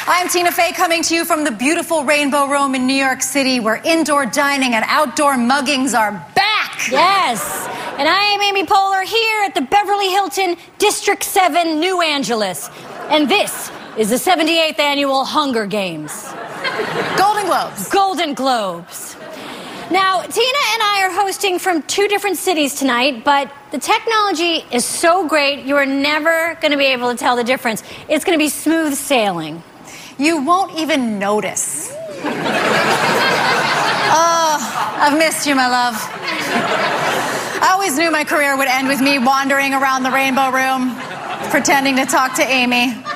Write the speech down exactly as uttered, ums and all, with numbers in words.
I'm Tina Fey, coming to you from the beautiful Rainbow Room in New York City, where indoor dining and outdoor muggings are back. Yes. And I am Amy Poehler here at the Beverly Hilton District seven New Angeles. And this is the seventy-eighth Annual Hunger Games. Golden Globes. Golden Globes. Now, Tina and I are hosting from two different cities tonight, but the technology is so great, you are never going to be able to tell the difference. It's going to be smooth sailing. You won't even notice. Oh, I've missed you, my love. I always knew my career would end with me wandering around the Rainbow Room, pretending to talk to Amy.